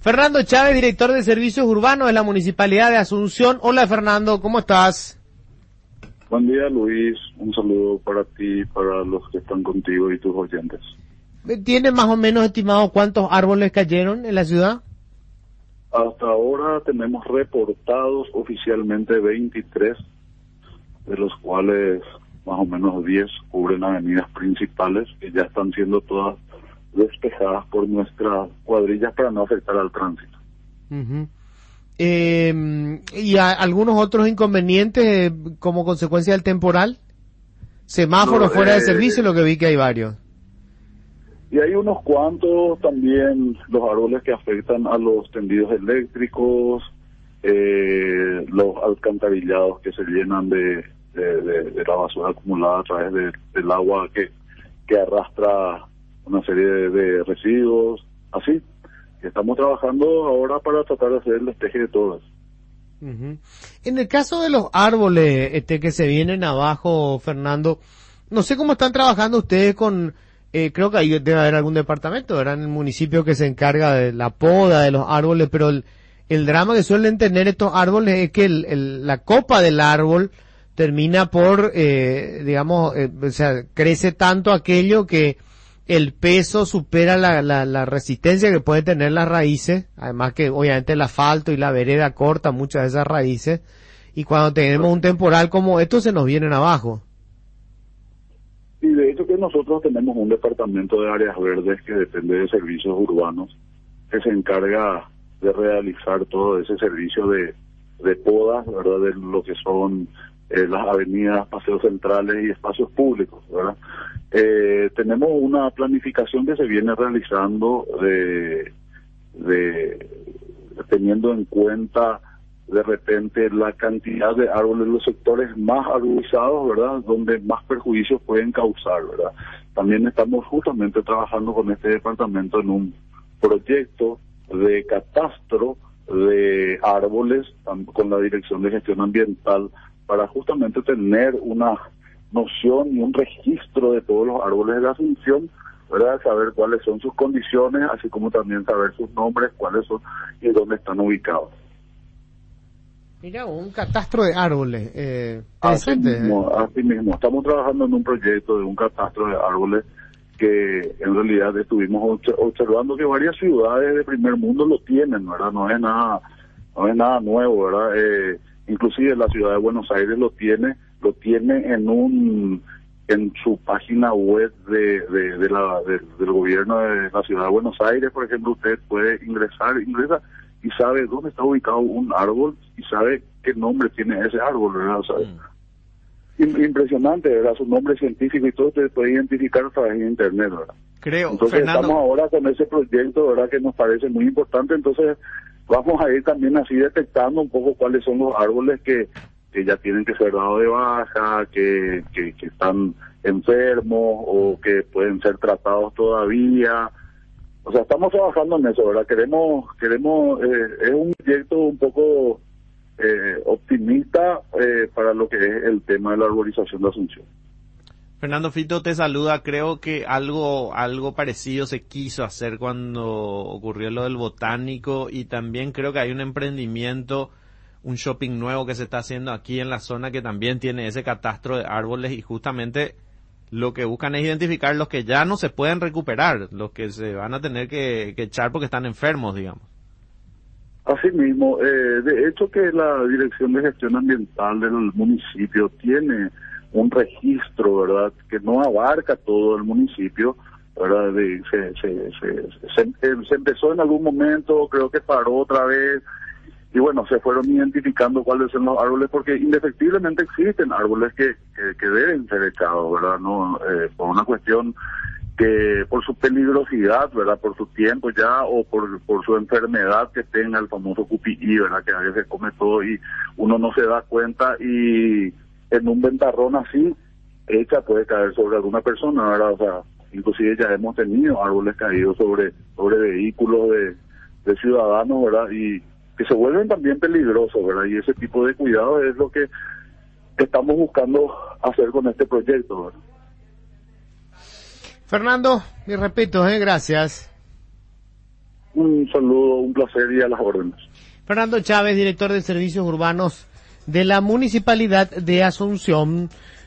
Fernando Chávez, director de Servicios Urbanos de la Municipalidad de Asunción. Hola Fernando, ¿cómo estás? Buen día Luis, un saludo para ti, para los que están contigo y tus oyentes. ¿Tiene más o menos estimado cuántos árboles cayeron en la ciudad? Hasta ahora tenemos reportados oficialmente 23, de los cuales más o menos 10 cubren avenidas principales que ya están siendo todas despejadas por nuestras cuadrillas para no afectar al tránsito. Uh-huh. ¿Y algunos otros inconvenientes como consecuencia del temporal? Semáforos fuera de servicio, lo que vi que hay varios. Y hay unos cuantos también, los árboles que afectan a los tendidos eléctricos, los alcantarillados que se llenan de la basura acumulada a través del agua que arrastra una serie de residuos, así. Estamos trabajando ahora para tratar de hacer el despeje de todas. Uh-huh. En el caso de los árboles que se vienen abajo, Fernando, no sé cómo están trabajando ustedes con, creo que ahí debe haber algún departamento, ¿verdad? En el municipio que se encarga de la poda de los árboles, pero el drama que suelen tener estos árboles es que la copa del árbol termina por, o sea, crece tanto aquello que el peso supera la resistencia que pueden tener las raíces, además que obviamente el asfalto y la vereda corta muchas de esas raíces, y cuando tenemos un temporal como esto se nos vienen abajo. Y de hecho que nosotros tenemos un departamento de áreas verdes que depende de servicios urbanos, que se encarga de realizar todo ese servicio de podas, ¿verdad? De lo que son las avenidas, paseos centrales y espacios públicos, ¿verdad? Tenemos una planificación que se viene realizando teniendo en cuenta de repente la cantidad de árboles, los sectores más arborizados, ¿verdad? Donde más perjuicios pueden causar, ¿verdad? También estamos justamente trabajando con este departamento en un proyecto de catastro de árboles con la Dirección de Gestión Ambiental para justamente tener una noción y un registro de todos los árboles de la Asunción, ¿verdad? Saber cuáles son sus condiciones, así como también saber sus nombres, cuáles son y dónde están ubicados. Mira, un catastro de árboles. Así mismo. Estamos trabajando en un proyecto de un catastro de árboles que en realidad estuvimos observando que varias ciudades de primer mundo lo tienen, ¿verdad? No es nada nuevo, ¿verdad? Inclusive la ciudad de Buenos Aires lo tiene en su página web del gobierno de la ciudad de Buenos Aires, por ejemplo. Usted puede ingresa y sabe dónde está ubicado un árbol y sabe qué nombre tiene ese árbol, ¿verdad? O sea, impresionante, ¿verdad? Su nombre científico y todo usted puede identificar a través de internet, ¿verdad? Entonces Fernando, estamos ahora con ese proyecto, ¿verdad? Que nos parece muy importante. Entonces vamos a ir también así detectando un poco cuáles son los árboles que ya tienen que ser dados de baja, que están enfermos o que pueden ser tratados todavía. O sea, estamos trabajando en eso, ¿verdad? Queremos es un proyecto un poco optimista para lo que es el tema de la arborización de Asunción. Fernando, Fito te saluda. Creo que algo parecido se quiso hacer cuando ocurrió lo del Botánico, y también creo que hay un emprendimiento, un shopping nuevo que se está haciendo aquí en la zona que también tiene ese catastro de árboles, y justamente lo que buscan es identificar los que ya no se pueden recuperar, los que se van a tener que echar porque están enfermos, digamos. Así mismo, de hecho que la Dirección de Gestión Ambiental del municipio tiene un registro, ¿verdad?, que no abarca todo el municipio, ¿verdad? Se empezó en algún momento, creo que paró otra vez, y bueno, se fueron identificando cuáles son los árboles, porque indefectiblemente existen árboles que deben ser echados, ¿verdad? No, por una cuestión que por su peligrosidad, ¿verdad? Por su tiempo ya, o por su enfermedad que tenga, el famoso QPI, ¿verdad? Que a veces come todo y uno no se da cuenta, y en un ventarrón así, puede caer sobre alguna persona, ¿verdad? O sea, inclusive ya hemos tenido árboles caídos sobre vehículos de ciudadanos, ¿verdad? Y que se vuelven también peligrosos, ¿verdad? Y ese tipo de cuidado es lo que estamos buscando hacer con este proyecto, ¿verdad? Fernando, mi respeto, gracias. Un saludo, un placer y a las órdenes. Fernando Chávez, director de Servicios Urbanos de la Municipalidad de Asunción.